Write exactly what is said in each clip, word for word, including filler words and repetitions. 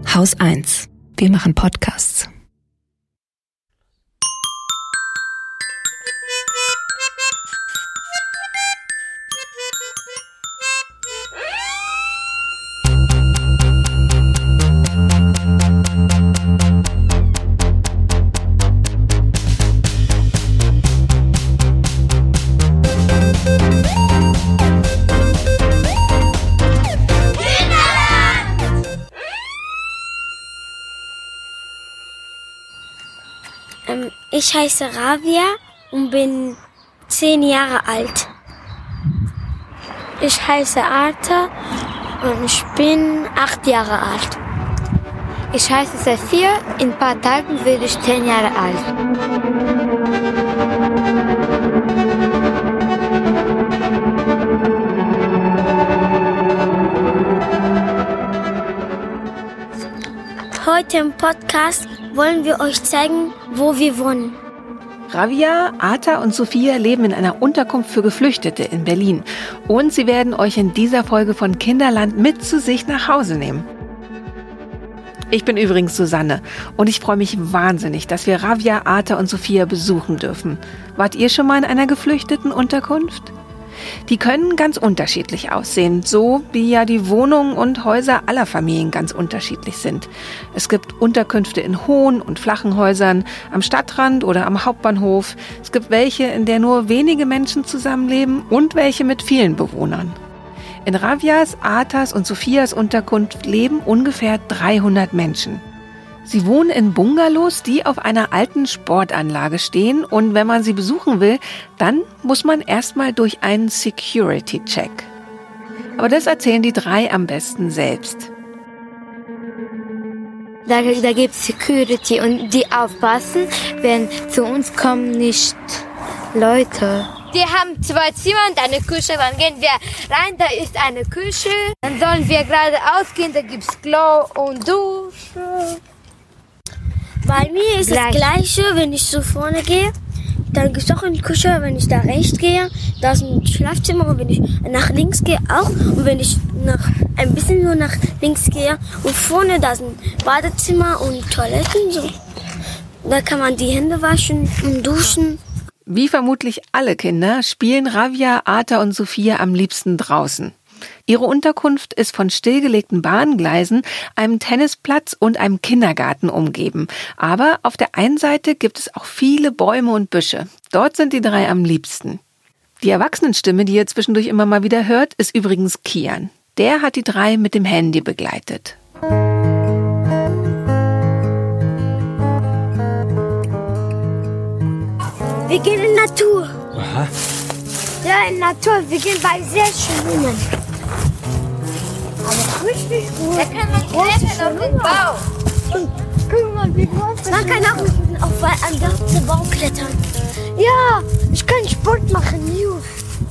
Haus eins. Wir machen Podcasts. Ich heiße Ravia und bin zehn Jahre alt. Ich heiße Arta und ich bin acht Jahre alt. Ich heiße Safia, in ein paar Tagen werde ich zehn Jahre alt. Heute im Podcast wollen wir euch zeigen, wo wir wohnen. Ravia, Arta und Sophia leben in einer Unterkunft für Geflüchtete in Berlin. Und sie werden euch in dieser Folge von Kinderland mit zu sich nach Hause nehmen. Ich bin übrigens Susanne und ich freue mich wahnsinnig, dass wir Ravia, Arta und Sophia besuchen dürfen. Wart ihr schon mal in einer geflüchteten Unterkunft? Die können ganz unterschiedlich aussehen, so wie ja die Wohnungen und Häuser aller Familien ganz unterschiedlich sind. Es gibt Unterkünfte in hohen und flachen Häusern, am Stadtrand oder am Hauptbahnhof. Es gibt welche, in der nur wenige Menschen zusammenleben und welche mit vielen Bewohnern. In Ravias, Artas und Sophias Unterkunft leben ungefähr dreihundert Menschen. Sie wohnen in Bungalows, die auf einer alten Sportanlage stehen, und wenn man sie besuchen will, dann muss man erstmal durch einen Security-Check. Aber das erzählen die drei am besten selbst. Da, da gibt es Security und die aufpassen, wenn zu uns kommen nicht Leute. Die haben zwei Zimmer und eine Küche, dann gehen wir rein, da ist eine Küche. Dann sollen wir geradeaus gehen, da gibt es Klo und Dusche. Bei mir ist Gleich. das Gleiche, wenn ich so vorne gehe, dann gibt es auch eine Küche, wenn ich da rechts gehe, da ist ein Schlafzimmer, und wenn ich nach links gehe auch, und wenn ich nach, ein bisschen nur nach links gehe und vorne, da ist ein Badezimmer und Toiletten, so. Da kann man die Hände waschen und duschen. Wie vermutlich alle Kinder spielen Ravia, Arta und Sophia am liebsten draußen. Ihre Unterkunft ist von stillgelegten Bahngleisen, einem Tennisplatz und einem Kindergarten umgeben. Aber auf der einen Seite gibt es auch viele Bäume und Büsche. Dort sind die drei am liebsten. Die Erwachsenenstimme, die ihr zwischendurch immer mal wieder hört, ist übrigens Kian. Der hat die drei mit dem Handy begleitet. Wir gehen in die Natur. Aha. Ja, in die Natur. Wir gehen bei sehr schwimmen. Aber richtig gut. Da kann man klettern auf den Baum. Und guck mal, wie groß. Man kann auch auf einen ganzen Baum klettern. Ja, ich kann Sport machen, News.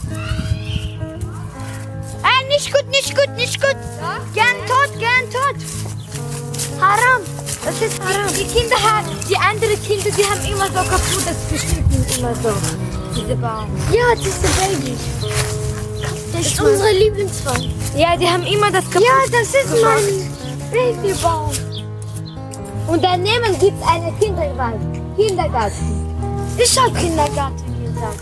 Ah, nicht gut, nicht gut, nicht gut. Ja? Gern tot, gern tot. Haram. Das ist haram. Die Kinder haben, die anderen Kinder, die haben immer so kaputt, das geschnitten immer so. Diese Baum. Ja, diese Baby. Das ist unsere Lieblingsbaum. Ja, die haben immer das kaputt. Ja, das ist mein Babybaum. Und daneben gibt es einen Kindergarten. Kindergarten. Ich habe Kindergarten gesagt.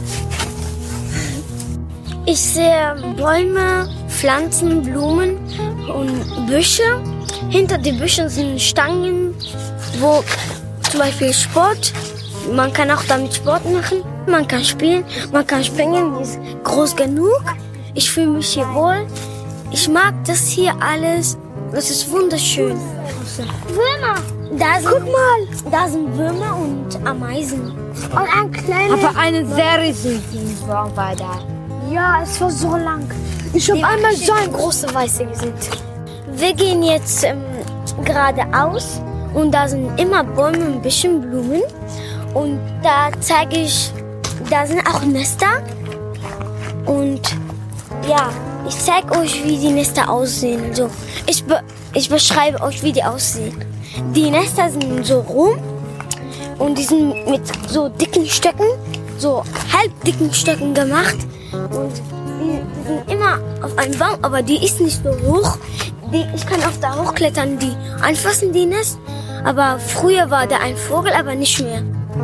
Ich sehe Bäume, Pflanzen, Blumen und Büsche. Hinter den Büschen sind Stangen, wo zum Beispiel Sport, man kann auch damit Sport machen, man kann spielen, man kann springen, die ist groß genug. Ich fühle mich hier wohl. Ich mag das hier alles. Das ist wunderschön. Würmer. Da sind, guck mal, da sind Würmer und Ameisen. Und ein kleiner. Aber einen sehr riesigen Baum war da. Ja, es war so lang. Ich habe einmal so ein großer Weiße gesehen. Wir gehen jetzt ähm, geradeaus und da sind immer Bäume und ein bisschen Blumen. Und da zeige ich, da sind auch Nester. Und ja, ich zeige euch, wie die Nester aussehen. Also, ich, be- ich beschreibe euch, wie die aussehen. Die Nester sind so rum und die sind mit so dicken Stöcken, so halbdicken Stöcken gemacht. Und die, die sind immer auf einem Baum, aber die ist nicht so hoch. Die, ich kann auch da hochklettern, die anfassen, die Nest. Aber früher war da ein Vogel, aber nicht mehr.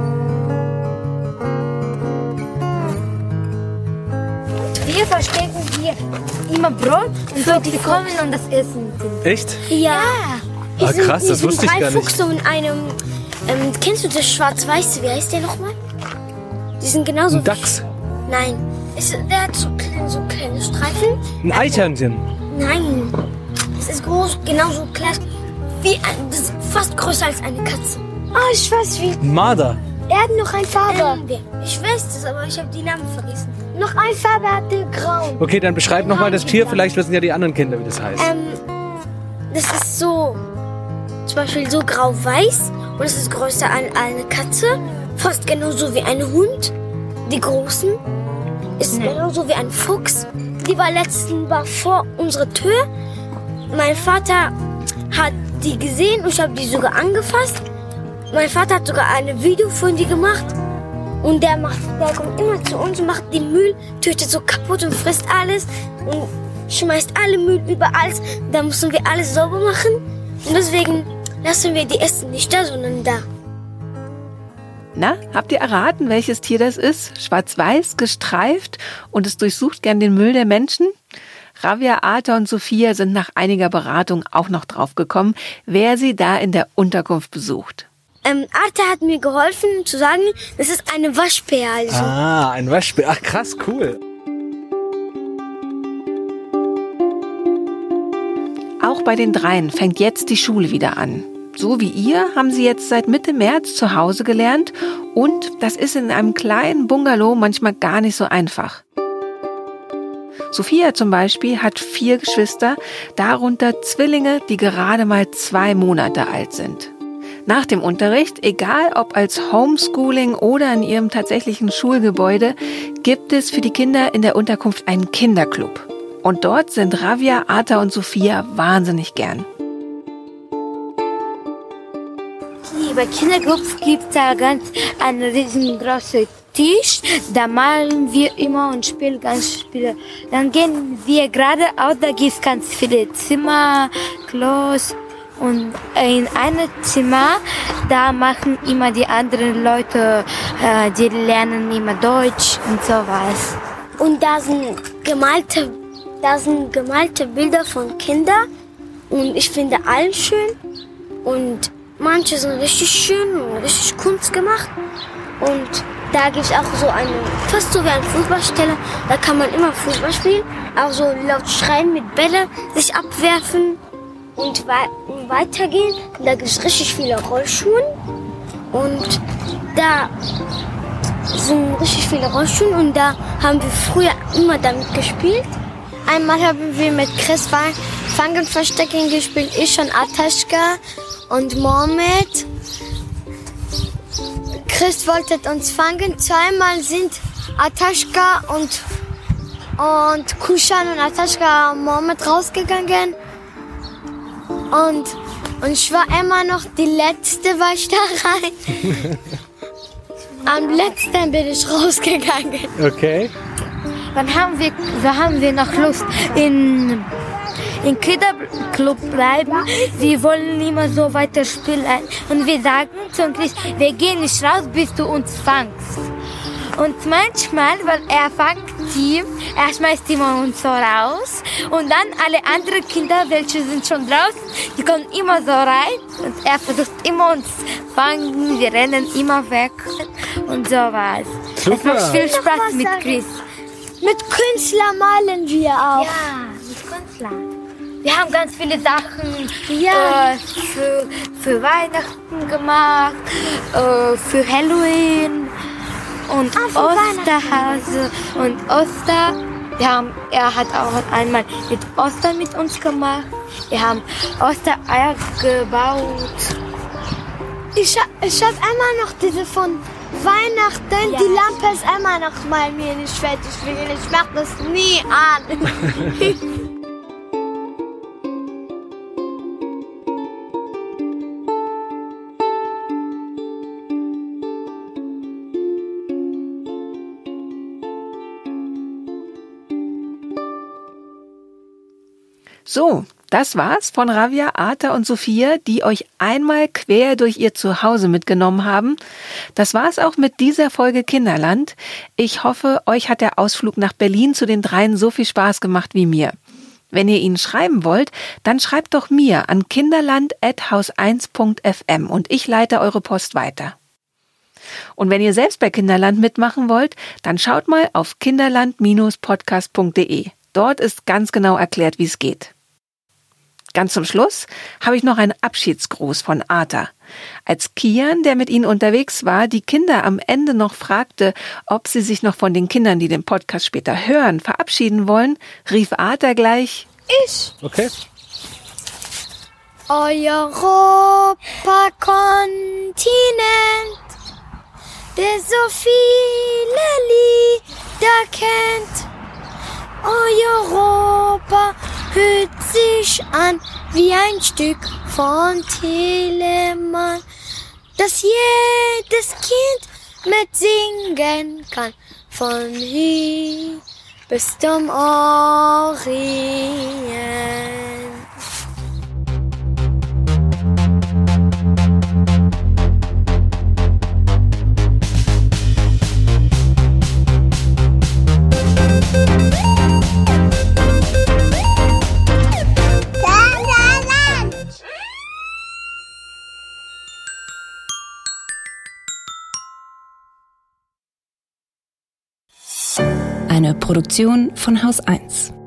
Wir verstecken hier immer Brot und so, die kommen und das essen. Echt? Ja. Ah, Es sind- krass, das es sind wusste ich drei gar nicht. Füchse und einem, ähm, kennst du das Schwarz-Weiß? Wie heißt der nochmal? Die sind genauso. Ein Dachs. Nein. Es, der hat so kleine, so kleine Streifen. Ein Eichhörnchen. Nein. Es ist groß, genauso klein. Wie ein, das ist fast größer als eine Katze. Ah, ich weiß wie. Ein Marder. Er hat noch eine Farbe. Ähm, ich weiß das, aber ich habe die Namen vergessen. Noch eine Farbe hatte grau. Okay, dann beschreib nochmal das Tier. Vielleicht wissen ja die anderen Kinder, wie das heißt. Ähm, das ist so, zum Beispiel so grau-weiß und es ist größer als eine Katze. Fast genauso wie ein Hund. Die großen ist genauso wie ein Fuchs. Die war letztens war vor unserer Tür. Mein Vater hat die gesehen und ich habe die sogar angefasst. Mein Vater hat sogar ein Video von die gemacht. Und der macht, der kommt immer zu uns und macht den Müll, tötet so kaputt und frisst alles und schmeißt alle Müll überall. Da müssen wir alles sauber machen. Und deswegen lassen wir die Essen nicht da, sondern da. Na, habt ihr erraten, welches Tier das ist? Schwarz-weiß, gestreift und es durchsucht gern den Müll der Menschen? Ravia, Arta und Sophia sind nach einiger Beratung auch noch draufgekommen, wer sie da in der Unterkunft besucht. Ähm, Arta hat mir geholfen zu sagen, das ist eine Waschbär. Also. Ah, ein Waschbär. Ach krass, cool. Auch bei den dreien fängt jetzt die Schule wieder an. So wie ihr haben sie jetzt seit Mitte März zu Hause gelernt und das ist in einem kleinen Bungalow manchmal gar nicht so einfach. Sophia zum Beispiel hat vier Geschwister, darunter Zwillinge, die gerade mal zwei Monate alt sind. Nach dem Unterricht, egal ob als Homeschooling oder in ihrem tatsächlichen Schulgebäude, gibt es für die Kinder in der Unterkunft einen Kinderclub. Und dort sind Ravia, Arta und Sophia wahnsinnig gern. Bei Kinderclubs gibt es da ganz einen riesengroßen Tisch. Da malen wir immer und spielen ganz Spiele. Dann gehen wir geradeaus, da gibt es ganz viele Zimmer, Klos. Und in einem Zimmer, da machen immer die anderen Leute, äh, die lernen immer Deutsch und sowas. Und da sind gemalte, da sind gemalte Bilder von Kindern. Und ich finde alle schön. Und manche sind richtig schön und richtig Kunst gemacht. Und da gibt es auch so eine, fast so wie eine Fußballstelle. Da kann man immer Fußball spielen. Auch so laut schreien mit Bälle, sich abwerfen und wei- und weitergehen. Und da gibt es richtig viele Rollschuhe. Und da sind richtig viele Rollschuhe. Und da haben wir früher immer damit gespielt. Einmal haben wir mit Chris Fangen Verstecken gespielt. Ich und Ataschka und Mohamed. Chris wollte uns fangen. Zweimal sind Ataschka und, und Kushan und Ataschka und Mohamed rausgegangen. Und, und ich war immer noch die Letzte, war ich da rein. Am letzten bin ich rausgegangen. Okay. Dann haben wir, da haben wir noch Lust in im Kinderclub bleiben. Wir wollen immer so weiter spielen. Und wir sagen zum Chris, wir gehen nicht raus, bis du uns fangst. Und manchmal, weil er fängt die, er schmeißt immer uns so raus. Und dann alle anderen Kinder, welche sind schon draußen, die kommen immer so rein. Und er versucht immer uns zu fangen. Wir rennen immer weg. Und sowas. Es Super. macht viel Spaß mit Chris. Mit Künstler malen wir auch. Ja, mit Künstler. Wir haben ganz viele Sachen Ja. äh, für, für Weihnachten gemacht, äh, für Halloween und Ah, für Osterhase und Oster. Wir haben, er hat auch einmal mit Ostern mit uns gemacht. Wir haben Ostereier gebaut. Ich, ha- ich habe immer noch diese von Weihnachten. Ja. Die Lampe ist immer noch mal mir nicht fertig. Ich mach das nie an. So, Das war's von Ravia, Arta und Sophia, die euch einmal quer durch ihr Zuhause mitgenommen haben. Das war's auch mit dieser Folge Kinderland. Ich hoffe, euch hat der Ausflug nach Berlin zu den Dreien so viel Spaß gemacht wie mir. Wenn ihr ihnen schreiben wollt, dann schreibt doch mir an kinderland at haus eins punkt f m und ich leite eure Post weiter. Und wenn ihr selbst bei Kinderland mitmachen wollt, dann schaut mal auf kinderland Bindestrich podcast punkt de. Dort ist ganz genau erklärt, wie es geht. Ganz zum Schluss habe ich noch einen Abschiedsgruß von Arta. Als Kian, der mit ihnen unterwegs war, die Kinder am Ende noch fragte, ob sie sich noch von den Kindern, die den Podcast später hören, verabschieden wollen, rief Arta gleich: Ich. Okay. Europa-Kontinent, der so viele Lieder kennt. Europa hört sich an wie ein Stück von Telemann, das jedes Kind mitsingen kann, von hier bis zum Orient. Eine Produktion von Haus eins.